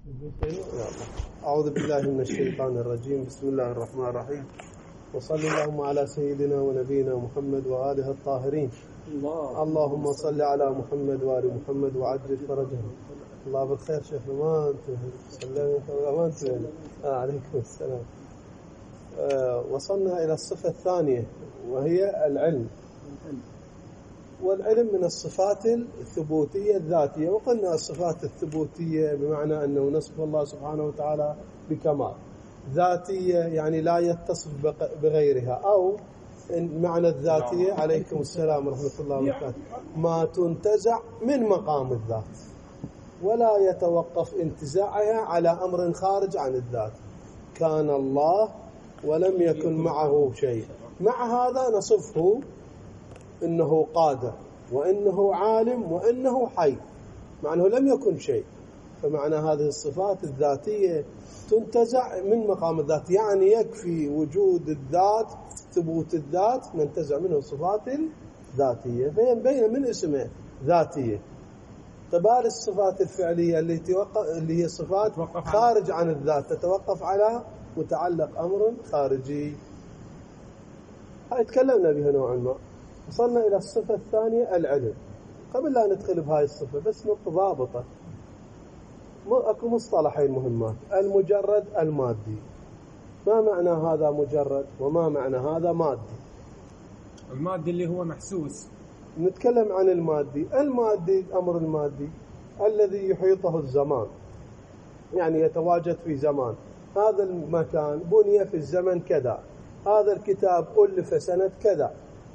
أعوذ بالله من الشيطان الرجيم. بسم الله الرحمن الرحيم. وصل اللهم على سيدنا ونبينا محمد وآله الطاهرين. اللهم صل على محمد وآل محمد وعجل فرجهم. الله بالخير شيخ. ما أنت عليكم السلام. وصلنا إلى الصفة الثانية وهي العلم. والعلم من الصفات الثبوتية الذاتية. وقلنا الصفات الثبوتية بمعنى أنه نصف الله سبحانه وتعالى بكمال. ذاتية يعني لا يتصف بغيرها، أو معنى الذاتية عليكم السلام ورحمة الله وبركاته ما تنتزع من مقام الذات ولا يتوقف انتزاعها على أمر خارج عن الذات. كان الله ولم يكن معه شيء. مع هذا نصفه إنه قادر وإنه عالم وإنه حي، مع أنه لم يكن شيء. فمعنى هذه الصفات الذاتية تنتزع من مقام الذات، يعني يكفي وجود الذات ثبوت الذات ننتزع منه الصفات الذاتية، فينبين من اسمه ذاتية. قبال الصفات الفعلية اللي هي صفات خارج عن الذات تتوقف على متعلق أمر خارجي. هاي تكلمنا بها نوعا ما. وصلنا إلى الصفة الثانية العلم. قبل لا ندخل بهاي الصفة بس نقطة ضابطة. أكو مصطلحين مهمات: المجرد المادي. ما معنى هذا مجرد وما معنى هذا مادي؟ المادي اللي هو محسوس. نتكلم عن المادي. المادي الأمر المادي الذي يحيطه الزمان، يعني يتواجد في زمان. هذا المكان بني في الزمن كذا، هذا الكتاب ألف سنة كذا،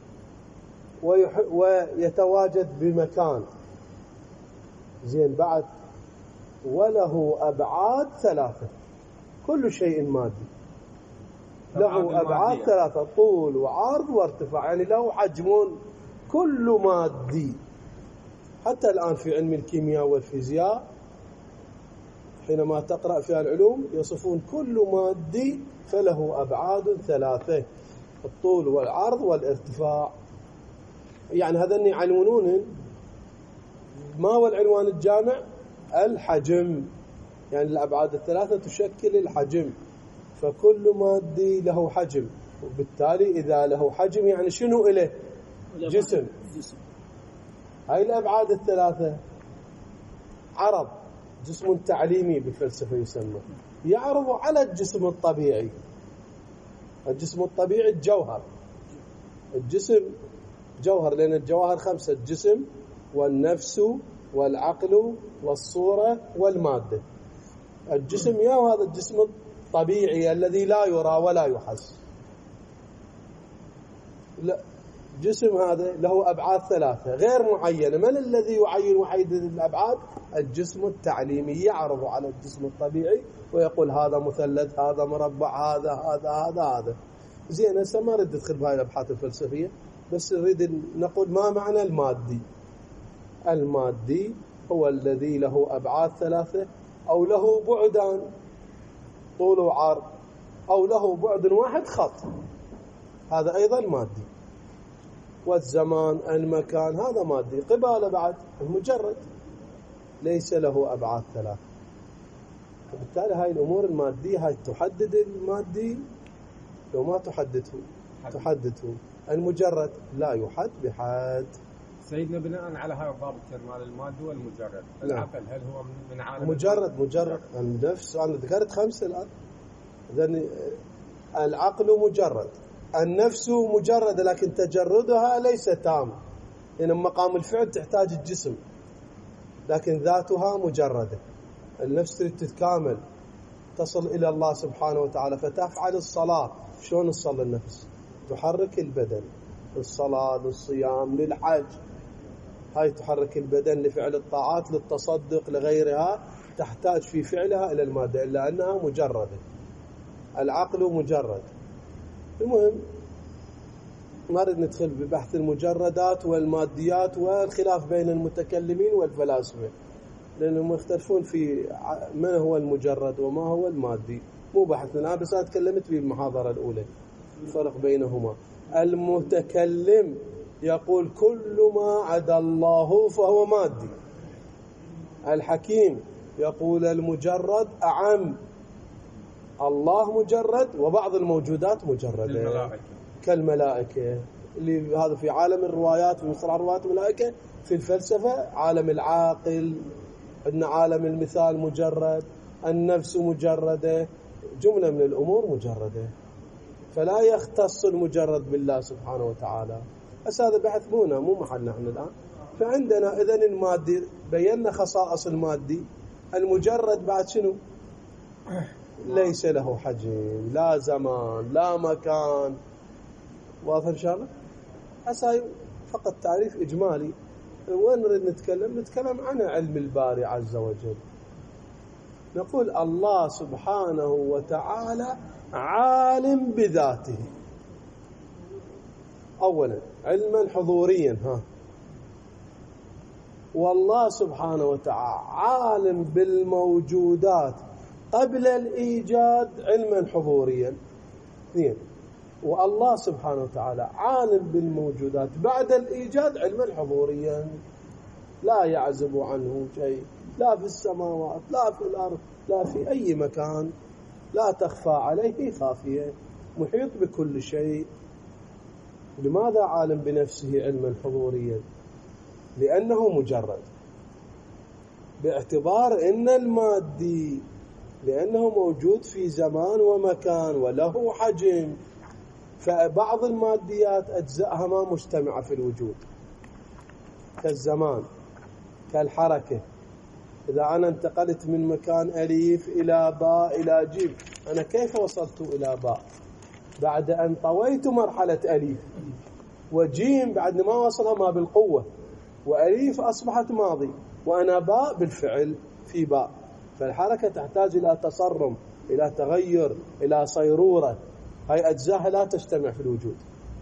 ويتواجد بمكان. زين بعد وله أبعاد ثلاثة. كل شيء مادي له أبعاد ثلاثة: طول وعرض وارتفاع، يعني له حجم. كل مادي. حتى الآن في علم الكيمياء والفيزياء حينما تقرأ في العلوم يصفون كل مادي فله أبعاد ثلاثة: الطول والعرض والارتفاع. يعني هذين يعنونون ما هو العنوان الجامع؟ الحجم. يعني الأبعاد الثلاثة تشكل الحجم، فكل مادي له حجم. وبالتالي إذا له حجم يعني شنو إله؟ جسم. هاي الأبعاد الثلاثة. عرض، جسم تعليمي بالفلسفة يسمى، يعرض على الجسم الطبيعي. الجسم الطبيعي الجوهر. الجسم جوهر، لأن الجواهر خمسة: الجسم والنفس والعقل والصورة والمادة. الجسم هذا الجسم الطبيعي الذي لا يرى ولا يحس. لا، جسم هذا له أبعاد ثلاثة غير معينة. من الذي يعين وحيد الأبعاد؟ الجسم التعليمي، يعرض على الجسم الطبيعي ويقول هذا مثلث، هذا مربع، هذا. زين هسه ما نريد ندخل بهاي الأبحاث الفلسفية، بس نريد نقول ما معنى المادي. المادي هو الذي له أبعاد ثلاثة، أو له بعدان طول وعرض، أو له بعد واحد خط، هذا أيضا مادي. والزمان المكان هذا مادي. قبالة بعد المجرد ليس له أبعاد ثلاثة. فبالتالي هاي الأمور المادية هاي تحدد المادي لو ما تحدده. المجرد لا يحد بحد. سيدنا بناء على هذا الضابط مال المادي والمجرد، العقل هل هو من عالم مجرد النفس؟ أنا ذكرت خمسة الآن. إذن العقل مجرد، النفس مجردة لكن تجردها ليس تام، لأن مقام الفعل تحتاج الجسم، لكن ذاتها مجردة. النفس تريد تتكامل تصل إلى الله سبحانه وتعالى فتفعل الصلاة. شلون تصل النفس؟ تحرك البدن للصلاة، للصيام، للحج. هاي تحرك البدن لفعل الطاعات، للتصدق، لغيرها، تحتاج في فعلها إلى المادة، إلا أنها مجردة. العقل مجرد. المهم ما نريد ندخل ببحث المجردات والماديات والخلاف بين المتكلمين والفلاسفة، لأنهم يختلفون في من هو المجرد وما هو المادي. مو بحثنا، بس أنا تكلمت في المحاضرة الأولى الفرق بينهما. المتكلم يقول كل ما عدا الله فهو مادي. الحكيم يقول المجرد أعم، الله مجرد وبعض الموجودات مجردة كالملائكة، اللي هذا في عالم الروايات، في مصطلح روايات الملائكة. في الفلسفة عالم العاقل، أن عالم المثال مجرد، النفس مجردة، جملة من الأمور مجردة، فلا يختص المجرد بالله سبحانه وتعالى. بس هذا بحث مو محلنا احنا الآن. فعندنا إذن المادي بينا خصائص المادي. المجرد بعد شنو؟ ليس له حجم، لا زمان، لا مكان. واضح إن شاء الله؟ هسه فقط تعريف إجمالي. وين نريد نتكلم عن علم الباري عز وجل. نقول الله سبحانه وتعالى عالم بذاته أولا علما حضوريا، والله سبحانه وتعالى عالم بالموجودات قبل الإيجاد علما حضوريا. اثنين، والله سبحانه وتعالى عالم بالموجودات بعد الإيجاد علما حضوريا، لا يعزب عنه شيء، لا في السماوات لا في الأرض لا في أي مكان، لا تخفى عليه خافية، محيط بكل شيء. لماذا عالم بنفسه علما حضوريا؟ لأنه مجرد، باعتبار أن المادي لأنه موجود في زمان ومكان وله حجم، فبعض الماديات أجزاءها ما مجتمعة في الوجود، كالزمان، كالحركة. إذا أنا انتقلت من مكان أليف إلى باء إلى جيم، أنا كيف وصلت إلى باء؟ بعد أن طويت مرحلة أليف، وجيم بعد ما وصلها ما بالقوة، وأليف أصبحت ماضي، وأنا باء بالفعل في باء. فالحركة تحتاج إلى تصرم، إلى تغير، إلى صيرورة. هاي أجزاءها لا تجتمع في الوجود.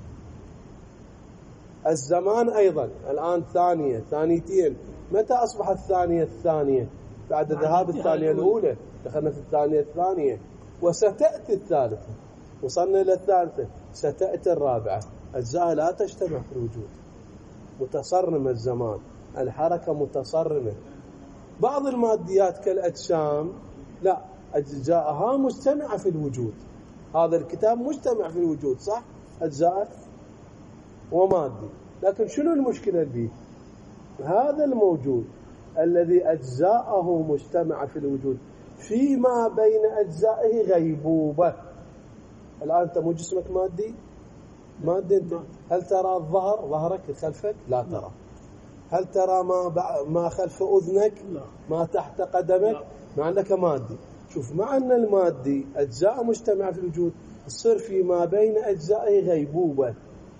الزمان أيضا الآن ثانية، ثانيتين. متى أصبحت الثانية الثانية؟ بعد ذهاب الثانية الأولى، دخلنا في الثانية الثانية، وستأتي الثالثة، وصلنا إلى الثالثة، ستأتي الرابعة. أجزاءها لا تجتمع في الوجود، متصرمة الزمان، الحركة متصرمة. بعض الماديات كالأجسام لا، أجزاءها مجتمعة في الوجود. هذا الكتاب مجتمع في الوجود، صح؟ أجزاء ومادي. لكن شنو المشكلة به؟ هذا الموجود الذي أجزاءه مجتمعة في الوجود، فيما بين أجزائه غيبوبة. الآن أنت مو جسمك مادي أنت. هل ترى الظهر، ظهرك خلفك؟ لا ترى. هل ترى ما خلف أذنك؟ ما تحت قدمك؟ مع أنك مادي. شوف، مع أن المادي أجزاء مجتمعة في الوجود، الصر فيما بين أجزائه غيبوبة.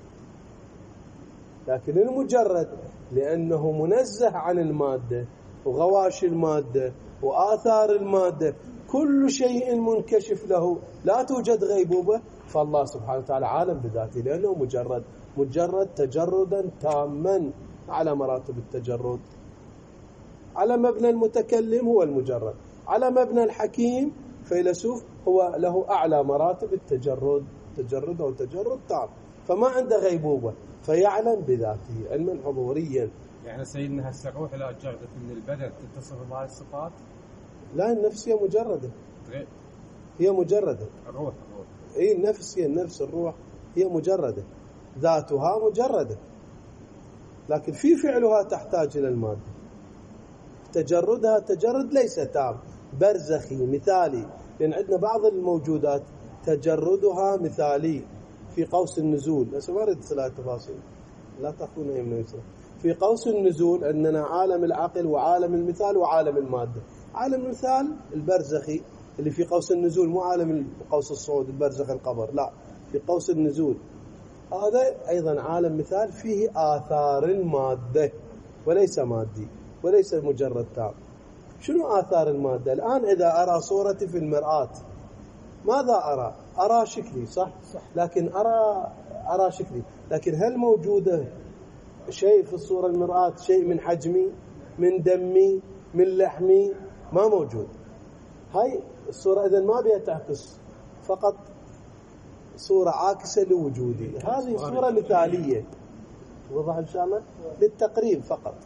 لكن المجرد لأنه منزه عن المادة وغواشي المادة وآثار المادة، كل شيء منكشف له، لا توجد غيبوبة. فالله سبحانه وتعالى عالم بذاته لأنه مجرد تجردا تاما على مراتب التجرد. على مبنى المتكلم هو المجرد، على مبنى الحكيم فيلسوف هو له أعلى مراتب التجرد، تجرد أو تجرد تام، فما عنده غيبوبة، فيعلم بذاته علما حضوريا. يعني سيدنا هسه الروح لا جردة من البدن تتصف بهذه الصفات؟ لا، النفس هي مجردة، هي مجردة. الروح اي النفس، هي النفس، الروح هي مجردة، ذاتها مجردة، لكن في فعلها تحتاج إلى المادة. تجردها تجرد ليس تام، برزخي مثالي، لأن عندنا بعض الموجودات تجردها مثالي في قوس النزول. بس ما أريد لا تفاصيل، لا تأخذون يمنا يسرى. في قوس النزول أننا عالم العقل وعالم المثال وعالم المادة. عالم المثال البرزخي اللي في قوس النزول، مو عالم قوس الصعود البرزخ القبر، لا، في قوس النزول. هذا أيضا عالم مثال فيه آثار المادة وليس مادي وليس مجرد تام. شنو آثار المادة؟ الآن إذا أرى صورتي في المرآة، ماذا أرى شكلي، صح؟ لكن أرى شكلي، لكن هل موجودة شيء في الصورة المرآة، شيء من حجمي، من دمي، من لحمي؟ ما موجود. هاي الصورة إذن ما بها تعكس، فقط صورة عاكسة لوجودي. هذه صورة مثالية، وضح إن شاء الله للتقريب فقط.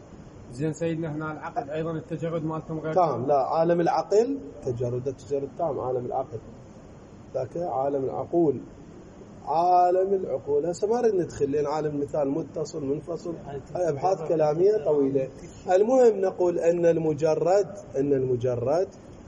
زين سيدنا هنا العقل أيضا التجرد مالتهم غير تام. لا، عالم العقل التجرد تام. عالم العقل ذاك عالم العقول، عالم العقول. هسه ما نريد ندخل لين عالم مثال متصل منفصل، هاي ابحاث كلاميه طويله. المهم نقول ان المجرد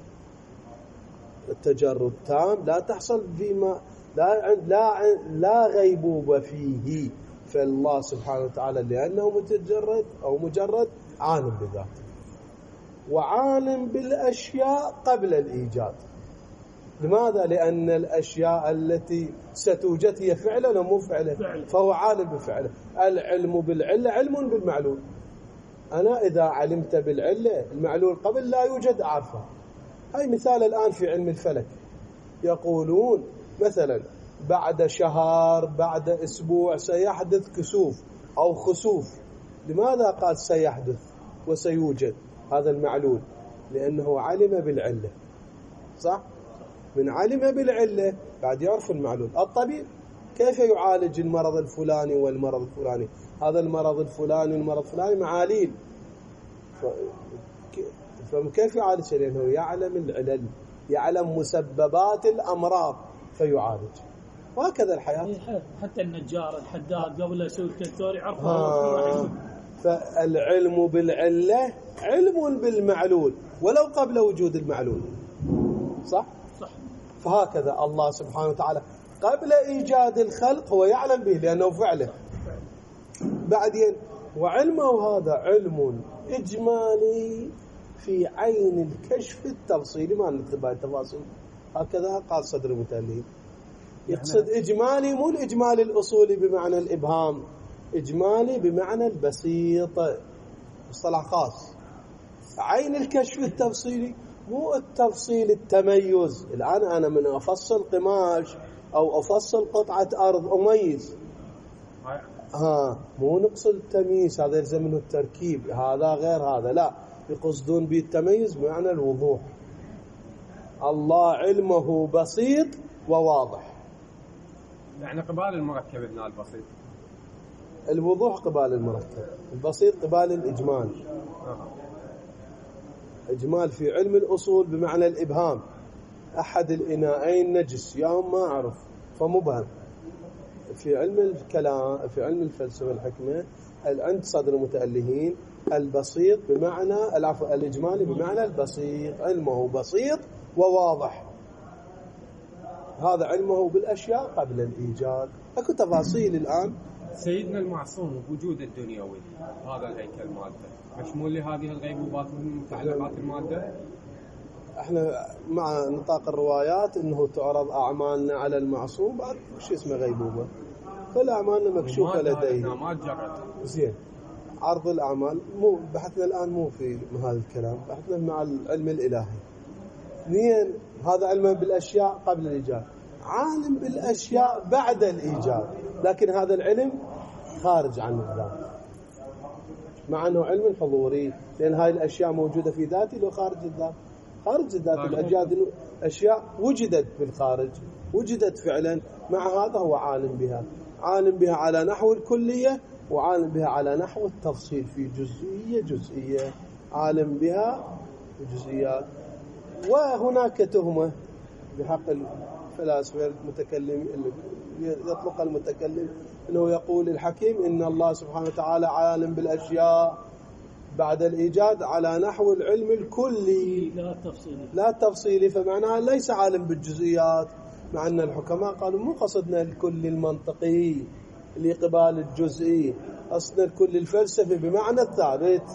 التجرد تام لا تحصل فيما لا غيبوبه فيه، فالله سبحانه وتعالى لانه متجرد او مجرد عالم بذاته وعالم بالاشياء قبل الايجاد. لماذا؟ لأن الأشياء التي ستوجد هي فعلا ومو فعلا، فهو عالم بفعله. العلم بالعلة علم بالمعلول. أنا إذا علمت بالعلة المعلول قبل لا يوجد أعرفه. هاي مثال الآن في علم الفلك، يقولون مثلا بعد شهر بعد أسبوع سيحدث كسوف أو خسوف. لماذا قال سيحدث وسيوجد؟ هذا المعلول لأنه علم بالعلة، صح؟ من علم بالعلة بعد يعرف المعلول. الطبيب كيف يعالج المرض الفلاني والمرض الفلاني؟ هذا المرض الفلاني والمرض الفلاني معاليل، فكيف يعالج؟ لأنه يعلم العلل، يعلم مسببات الأمراض فيعالج. وهكذا الحياة. حتى النجار الحداد قبل يسوي الدكتور يعرفه. فالعلم بالعلة علم بالمعلول ولو قبل وجود المعلول، صح؟ فهكذا الله سبحانه وتعالى قبل إيجاد الخلق هو يعلم به لأنه فعله. بعدين وعلمه هذا علم إجمالي في عين الكشف التفصيلي، ما نتبع التفاصيل. هكذا قال صدر المتألفين. يقصد إجمالي، مو الإجمالي الأصولي بمعنى الإبهام، إجمالي بمعنى البسيط، مصطلح خاص. عين الكشف التفصيلي مو التفصيل التميز. الآن أنا من أفصل قماش أو أفصل قطعة أرض أميز، مو نقصد التمييز، هذا يلزم منه التركيب، هذا غير هذا، لا، يقصدون بالتميز بمعنى الوضوح. الله علمه بسيط وواضح، يعني قبال المركب هنا البسيط، الوضوح قبال المركب، البسيط قبال الإجمال. إجمال في علم الأصول بمعنى الإبهام، أحد الإناءين نجس يا ما أعرف فمبهم. في علم الكلام، في علم الفلسفة والحكمة عند صدر المتألهين البسيط بمعنى الإجمالي بمعنى البسيط، علمه بسيط وواضح. هذا علمه بالأشياء قبل الإيجاد. أكو تفاصيل الآن. سيدنا المعصوم بوجود الدنيوي هذا الهيكل مالته مشمول لهذه الغيبوبات من متعلقات المادة. احنا مع نطاق الروايات انه تعرض اعمالنا على المعصوم، بعد شو اسمه غيبوبة، فالاعمال مكشوفة لديه. ما تجرد. زين، عرض الاعمال مو بحثنا الان، مو في هذا الكلام، بحثنا مع العلم الالهي. اثنين، هذا علم بالاشياء قبل الايجاد، عالم بالاشياء بعد الايجاد، لكن هذا العلم خارج عن الذات، مع انه علم حضوري، لان هاي الاشياء موجودة في ذاتي لو خارج الذات. خارج الذات الأجياد أشياء وجدت بالخارج، وجدت فعلا، مع هذا هو عالم بها، عالم بها على نحو الكلية وعالم بها على نحو التفصيل في جزئية، عالم بها جزئيات. وهناك تهمة بحق الفلاسفة المتكلم، يطلق المتكلم أنه يقول الحكيم إن الله سبحانه وتعالى عالم بالأشياء بعد الإيجاد على نحو العلم الكلي لا تفصيلي، فمعناها ليس عالم بالجزئيات، مع أن الحكماء قالوا مو قصدنا الكل المنطقي اللي قبال الجزئي، قصدنا الكل الفلسفي بمعنى الثابت،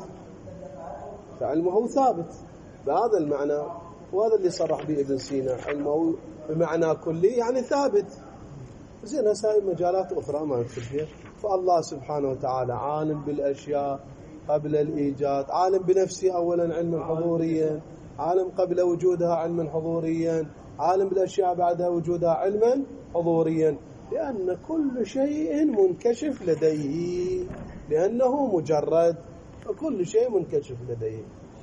فعلمه ثابت بهذا المعنى. وهذا اللي صرح به ابن سينا، علمه بمعنى كلي يعني ثابت. زين، هسه مجالات أخرى ما ندخل فيها. فالله سبحانه وتعالى عالم بالأشياء قبل الإيجاد، عالم بنفسه أولا علما حضوريا، عالم قبل وجودها علما حضوريا، عالم بالأشياء بعدها وجودها علما حضوريا، لأن كل شيء منكشف لديه، لأنه مجرد، وكل شيء منكشف لديه.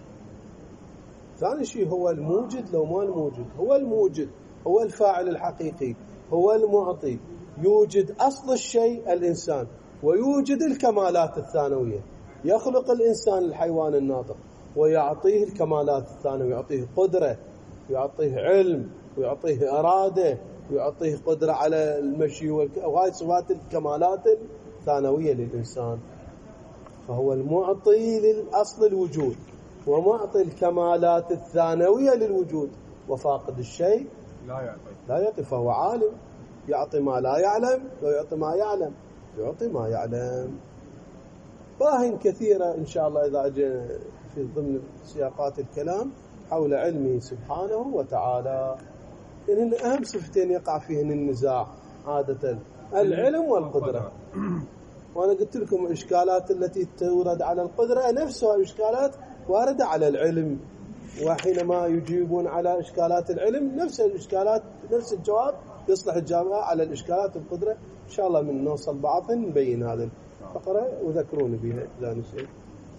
ثاني شيء هو الموجد، لو ما الموجد هو الموجد، هو الفاعل الحقيقي، هو المعطي، يوجد أصل الشيء الإنسان، ويوجد الكمالات الثانوية، يخلق الإنسان الحيوان الناطق ويعطيه الكمالات الثانوية، يعطيه قدرة، ويعطيه علم، ويعطيه إرادة، ويعطيه قدرة على المشي وهاي صفات الكمالات الثانوية للإنسان. فهو المعطي للأصل الوجود ومعطي الكمالات الثانوية للوجود، وفاقد الشيء لا يعطي. فهو عالم، يعطي ما لا يعلم ويعطي ما يعلم، يعطي ما يعلم. براهين كثيرة إن شاء الله إذا أجينا في ضمن سياقات الكلام حول علمه سبحانه وتعالى. إن أهم صفتين يقع فيهن النزاع عادة، العلم والقدرة. وأنا قلت لكم الإشكالات التي تورد على القدرة نفسها إشكالات واردة على العلم، وحينما يجيبون على إشكالات العلم نفس الإشكالات، نفس الجواب يصلح الجواب على الإشكالات القدرة. إن شاء الله من نوصل بعض نبين هذا الفقرة وذكروني بها إذا نسيت.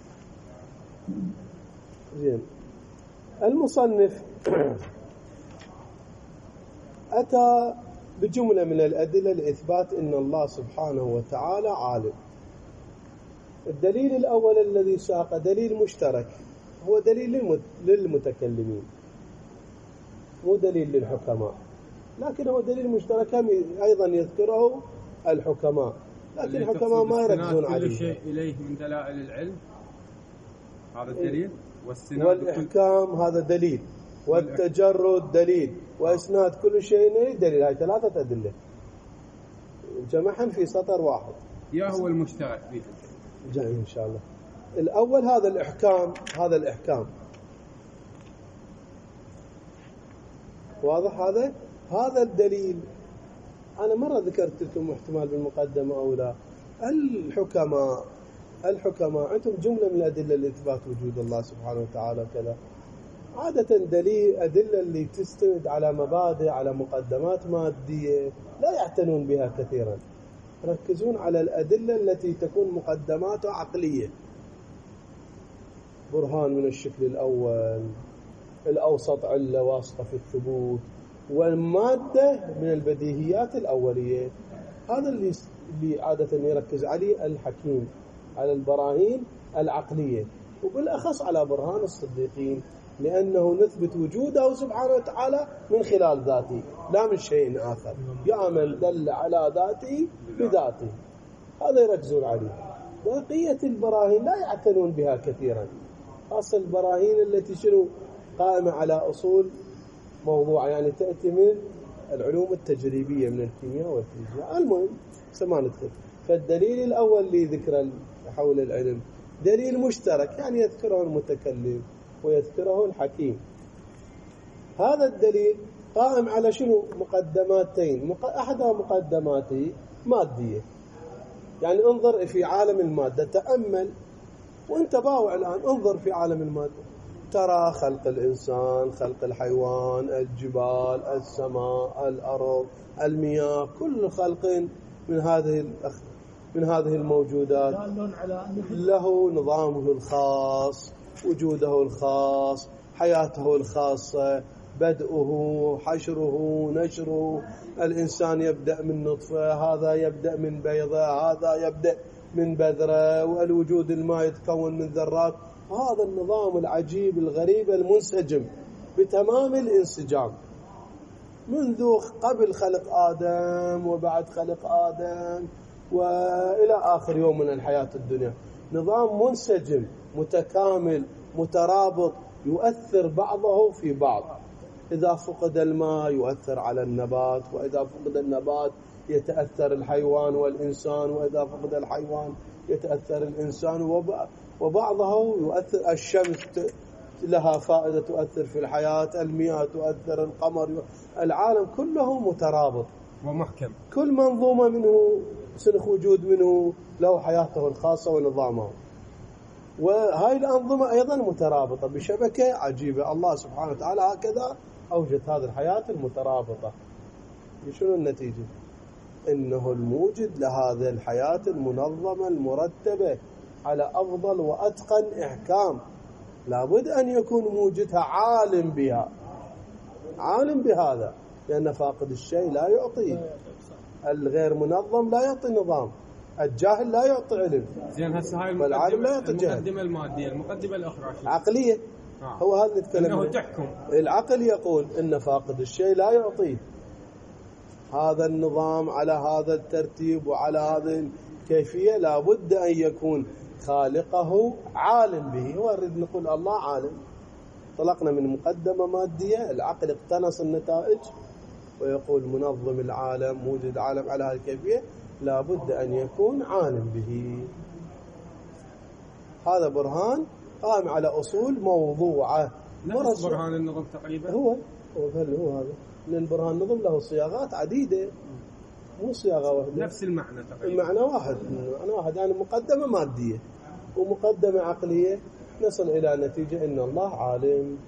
زين. المصنف أتى بجملة من الأدلة لإثبات أن الله سبحانه وتعالى عالم. الدليل الأول الذي ساق دليل مشترك، هو دليل للمتكلمين مو دليل للحكماء، لكن هو دليل مشترك أيضا يذكره الحكماء، لكن الحكماء ما يركزون عليه. كل شيء إليه من دلائل العلم هذا الدليل، والإحكام هذا دليل، والتجرد دليل، وإسناد كل شيء إليه دليل. هاي 3 أدلة جمعهم في سطر واحد. يا هو المشترك فيه جاي إن شاء الله. الأول هذا الإحكام، هذا الإحكام واضح. هذا الدليل أنا مرة ذكرت لكم احتمال بالمقدمة أو لا. الحكماء عندهم جملة من الأدلة لإثبات وجود الله سبحانه وتعالى كذا. عادة أدلة اللي تستند على مبادئ، على مقدمات مادية، لا يعتنون بها كثيرا، يركزون على الأدلة التي تكون مقدماتها عقلية. برهان من الشكل الأول، الأوسط علة واسطة في الثبوت، والمادة من البديهيات الأولية. هذا اللي عادة يركز عليه الحكيم، على البراهين العقلية، وبالأخص على برهان الصديقين، لأنه نثبت وجوده سبحانه وتعالى من خلال ذاته لا من شيء آخر. يا من دل على ذاته بذاته، هذا يركزون عليه. بقية البراهين لا يعتنون بها كثيرا، خاصة البراهين التي شنو قائمة على أصول موضوع، يعني تأتي من العلوم التجريبية من الكيمياء والفيزياء. المهم سما ندخل. فالدليل الأول لذكر حول العلم دليل مشترك، يعني يذكره المتكلم ويذكره الحكيم. هذا الدليل قائم على شنو؟ مقدماتين. أحدها مقدماته مادية، يعني انظر في عالم المادة، تأمل وانت باوع الآن، انظر في عالم المادة، ترى خلق الإنسان، خلق الحيوان، الجبال، السماء، الأرض، المياه، كل خلق من هذه الموجودات له نظامه الخاص، وجوده الخاص، حياته الخاصة، بدءه، حشره، نشره. الإنسان يبدأ من نطفة، هذا يبدأ من بيضة، هذا يبدأ من بذرة، والوجود الماء يتكون من ذرات. هذا النظام العجيب الغريب المنسجم بتمام الانسجام منذ قبل خلق آدم وبعد خلق آدم وإلى آخر يوم من الحياة الدنيا، نظام منسجم متكامل مترابط، يؤثر بعضه في بعض. إذا فقد الماء يؤثر على النبات، وإذا فقد النبات يتأثر الحيوان والإنسان، وإذا فقد الحيوان يتأثر الإنسان، وبعضه يؤثر. الشمس لها فائدة تؤثر في الحياة، المياه تؤثر، القمر، العالم كله مترابط ومحكم. كل منظومة منه سنخ وجود منه له حياته الخاصة ونظامه. وهاي الأنظمة أيضا مترابطة بشبكة عجيبة. الله سبحانه وتعالى هكذا أوجد هذه الحياة المترابطة. شنو النتيجة؟ إنه الموجد لهذه الحياة المنظمة المرتبة على أفضل وأتقن إحكام. لابد أن يكون موجدها عالم بها، عالم بهذا، لأن فاقد الشيء لا يعطي، الغير منظم لا يعطي نظام. الجاهل لا يعطي علم. زين هسه هاي والعالم لا يعطي جهل. المقدمة المادية، المقدمة الأخرى شو؟ عقلية. هو هذا نتكلم إنه عنه. تحكم. العقل يقول إن فاقد الشيء لا يعطيه. هذا النظام على هذا الترتيب وعلى هذه الكيفية لابد أن يكون خالقه عالم به. هو نريد نقول الله عالم. طلقنا من مقدمة مادية، العقل اقتنص النتائج ويقول منظم العالم موجد العالم على هذه الكيفية لابد أن يكون عالم به. هذا برهان قام على أصول موضوعة. نفس برهان النظم تقريبا. هو هذا. لأن برهان النظم له صياغات عديدة، مو صياغة واحدة. نفس المعنى تقريبا. المعنى واحد. يعني مقدمة مادية ومقدمة عقلية نصل إلى نتيجة إن الله عالم.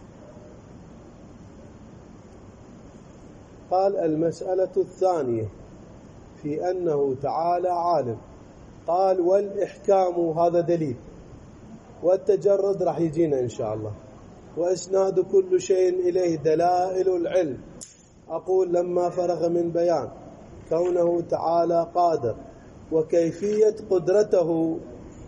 قال المسألة الثانية في أنه تعالى عالم. قال والإحكام هذا دليل، والتجرد راح يجينا إن شاء الله، وإسناد كل شيء إليه دلائل العلم. أقول لما فرغ من بيان كونه تعالى قادر وكيفية قدرته.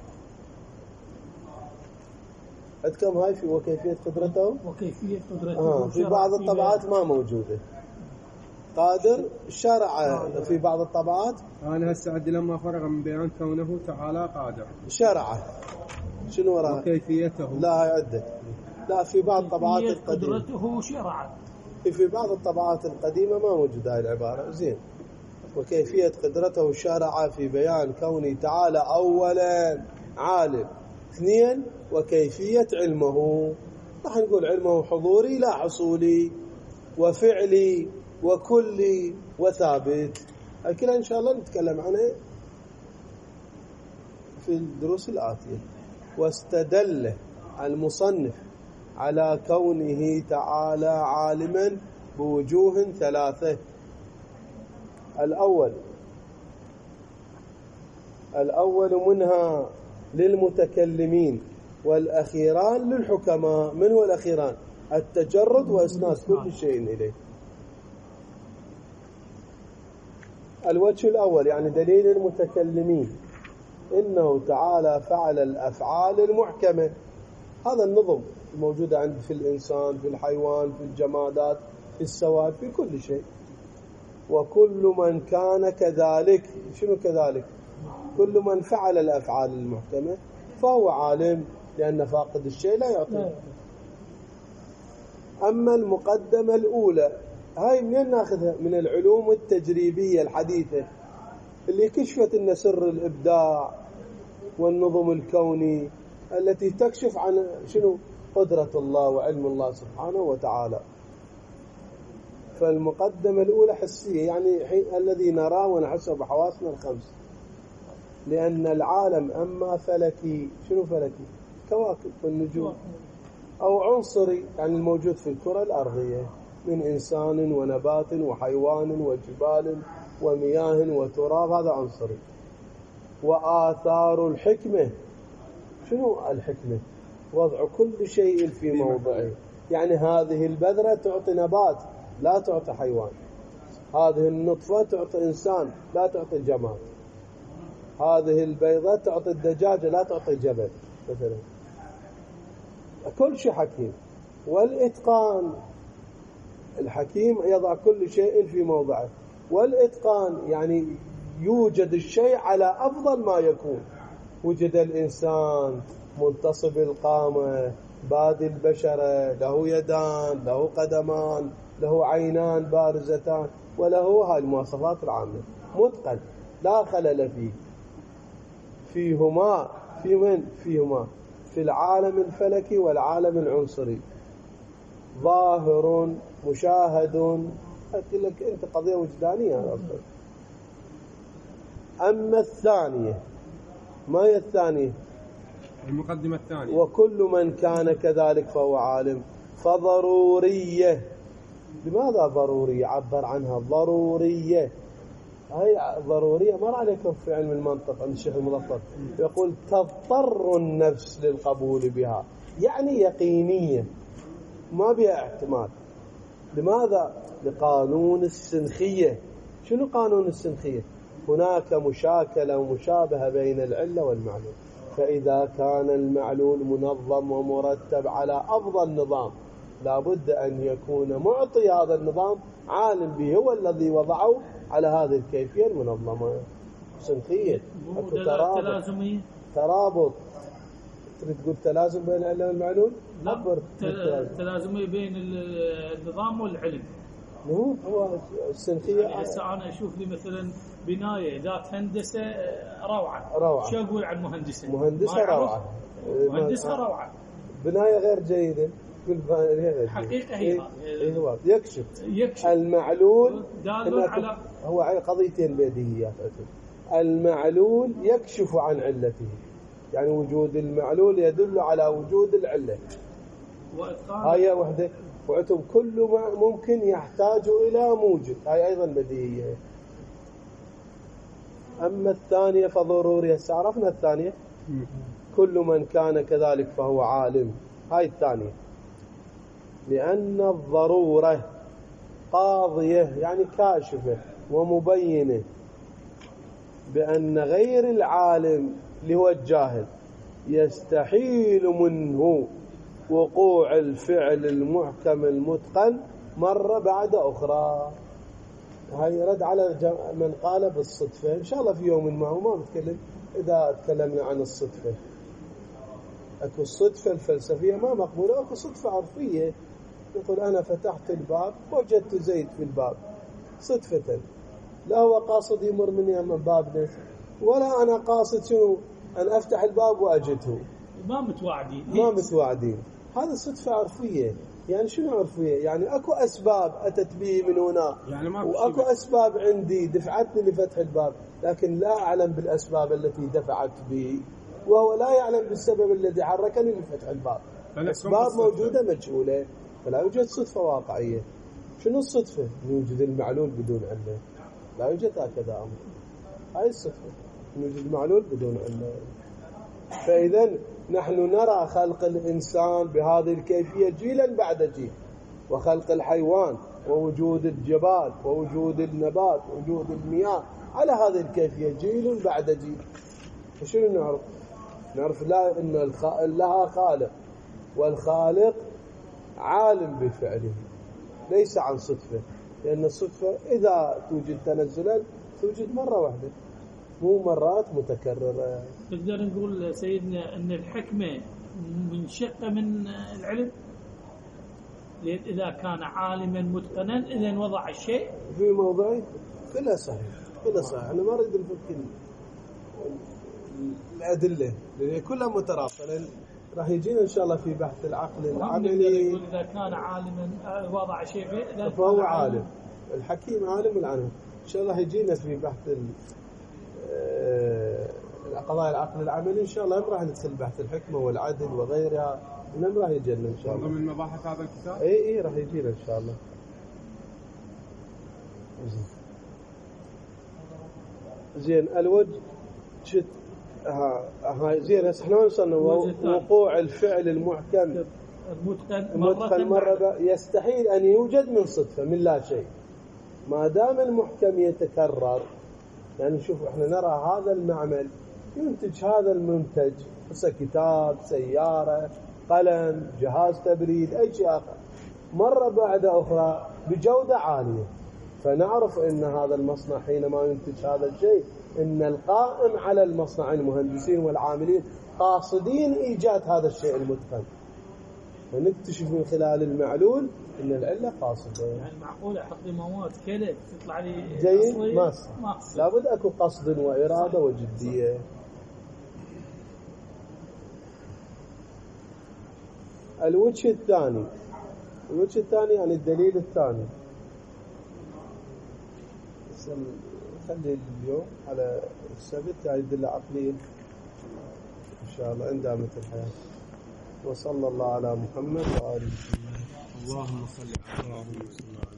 عندكم هاي في وكيفية قدرته؟ وكيفية قدرته في بعض الطبعات ما موجودة. قادر شرع في بعض الطبعات. أنا هسه عندي لما فرغ من بيان كونه تعالى قادر شرع. شنو وراء؟ وكيفيته. لا عدة. لا في بعض الطبعات القديمة. قدرته شرع. في بعض الطبعات القديمة ما موجودة هاي العبارة. زين. وكيفية قدرته شرع في بيان كونه تعالى أولا عالم، اثنين وكيفية علمه. راح نقول علمه حضوري لا حصولي وفعلي وكلي وثابت. الكلام إن شاء الله نتكلم عنه في الدروس الآتية. واستدل المصنف على كونه تعالى عالما بوجوه ثلاثة. الأول منها للمتكلمين والأخيران للحكماء. من هو الأخيران؟ التجرد وإسناد كل شيء إليه. الوجه الأول يعني دليل المتكلمين إنه تعالى فعل الأفعال المحكمة. هذا النظم الموجود عند في الإنسان، في الحيوان، في الجمادات، في السواد، في كل شيء. وكل من كان كذلك. شنو كذلك؟ كل من فعل الأفعال المحكمة فهو عالم، لأن فاقد الشيء لا يعطي. أما المقدمة الأولى هاي منين ناخذها؟ من العلوم التجريبية الحديثة اللي كشفت أن سر الإبداع والنظم الكوني التي تكشف عن شنو؟ قدرة الله وعلم الله سبحانه وتعالى. فالمقدمة الأولى حسية، يعني الذي نراه ونحسه بحواسنا الخمس. لأن العالم أما فلكي. شنو فلكي؟ كواكب والنجوم. أو عنصري يعني الموجود في الكرة الأرضية من إنسان ونبات وحيوان وجبال ومياه وتراب، هذا عنصري. وآثار الحكمة. شنو الحكمة؟ وضع كل شيء في موضعه. يعني هذه البذرة تعطي نبات لا تعطي حيوان، هذه النطفة تعطي إنسان لا تعطي جماد، هذه البيضة تعطي الدجاجة لا تعطي جبل مثلا. كل شيء حكيم. والإتقان، الحكيم يضع كل شيء في موضعه. والإتقان يعني يوجد الشيء على أفضل ما يكون. وجد الإنسان منتصب القامة بادي البشرة، له يدان، له قدمان، له عينان بارزتان، وله هاي المواصفات العامة. متقن لا خلل فيه. فيهما في من؟ فيهما في العالم الفلكي والعالم العنصري ظاهر مشاهد. أقول لك أنت قضية وجدانية أصلا. أما الثانية، ما هي الثانية؟ المقدمة الثانية. وكل من كان كذلك فهو عالم. فضرورية. لماذا ضرورية؟ عبر عنها ضرورية. هاي ضرورية مر عليكم في علم المنطق عند الشيخ المظفر، يقول تضطر النفس للقبول بها، يعني يقينية ما بها احتمال. لماذا؟ لقانون السنخية. شنو قانون السنخية؟ هناك مشاكلة ومشابهة بين العلة والمعلول. فإذا كان المعلول منظم ومرتب على أفضل نظام لابد أن يكون معطي هذا النظام عالم به، هو الذي وضعه على هذه الكيفية المنظمة. سنخية ترابط. تريد تقول تلازم بين العلة والمعلول؟ لا، تلازمي بين النظام والعلم. هو السنخية. يعني هسه أنا أشوف لي مثلا بناية ذات هندسة روعة. شو أقول عن مهندسة روعة. مهندسة روعة. بناية غير جيدة. حقيقة هي هو يكشف المعلول دال على هو قضيتين بديهيات. المعلول يكشف عن علته، يعني وجود المعلول يدل على وجود العلة. هاي وحدة. وعتم كل ما ممكن يحتاج إلى موجب، هاي أيضا بديهية. أما الثانية فضرورية. عرفنا الثانية كل من كان كذلك فهو عالم. هاي الثانية، لأن الضرورة قاضية يعني كاشفة ومبينة بأن غير العالم اللي هو الجاهل يستحيل منه وقوع الفعل المحكم المتقن مرة بعد أخرى. هاي رد على من قال بالصدفة. إن شاء الله في يوم ما هو ما بتكلم إذا تكلمنا عن الصدفة. أكو الصدفة الفلسفية ما مقبولة، أكو صدفة عرفية. يقول أنا فتحت الباب وجدت زيد في الباب صدفة، لا هو قاصد يمر مني من باب نفس، ولا أنا قاصد شنو أن أفتح الباب وأجده. ما متواعدين. هذا صدفة عرفية. يعني شنو عرفية؟ يعني أكو أسباب أتت به من هنا، يعني وأكو أسباب عندي دفعتني لفتح الباب، لكن لا أعلم بالأسباب التي دفعت بي، وهو لا يعلم بالسبب الذي حركني لفتح الباب. أسباب موجودة مجهولة، فلا يوجد صدفة واقعية. شنو الصدفة؟ يوجد المعلول بدون علة. لا يوجد هكذا أمر. هاي الصدفة، يوجد المعلول بدون علة. فإذا نحن نرى خلق الإنسان بهذه الكيفية جيلا بعد جيل، وخلق الحيوان ووجود الجبال ووجود النبات ووجود المياه على هذه الكيفية جيل بعد جيل. فشنو نعرف لا إن لها خالق، والخالق عالم بفعله ليس عن صدفة، لأن الصدفة إذا توجد تنزلا توجد مرة واحدة مو مرات متكررة. نقدر نقول سيدنا أن الحكمة منشقة من العلم، إذا كان عالما متقنا إذا وضع الشيء في موضعه. كلها صحيح. أنا ما أريد نفك الأدلة لأن كلها مترابطة. راح يجينا إن شاء الله في بحث العقل العملي. إذا كان عالما وضع شيء فهو عالم. الحكيم عالم العلم. إن شاء الله يجينا في بحث قضايا العقل العملي. إن شاء الله راح ندخل بحث الحكمة والعدل وغيرها. راح يجينا إن شاء الله ضمن مباحث هذا الكتاب. إيه راح يجينا إن شاء الله. زين الوجه شت هاي زين. هسه احنا وصلنا وقوع الفعل المحكم المتقن مرة يستحيل أن يوجد من صدفة من لا شيء. ما دام المحكم يتكرر، يعني شوف احنا نرى هذا المعمل ينتج هذا المنتج، كتاب، سيارة، قلم، جهاز تبريد، أي شيء آخر، مرة بعد أخرى بجودة عالية. فنعرف أن هذا المصنع حينما ينتج هذا الشيء إن القائم على المصنع المهندسين والعاملين قاصدين إيجاد هذا الشيء المتقن. ونكتشف من خلال المعلول إن العلة قاصدة. يعني معقولة أحط لي مواد كذا تطلع لي جيد؟ ما لابد أكو قصد وإرادة وجدية. الوجه الثاني يعني الدليل الثاني. خلي اليوم على السبت يدل عقليا إن شاء الله إن دامت الحياة. وصلى الله على محمد وآله. اللهم صل على محمد.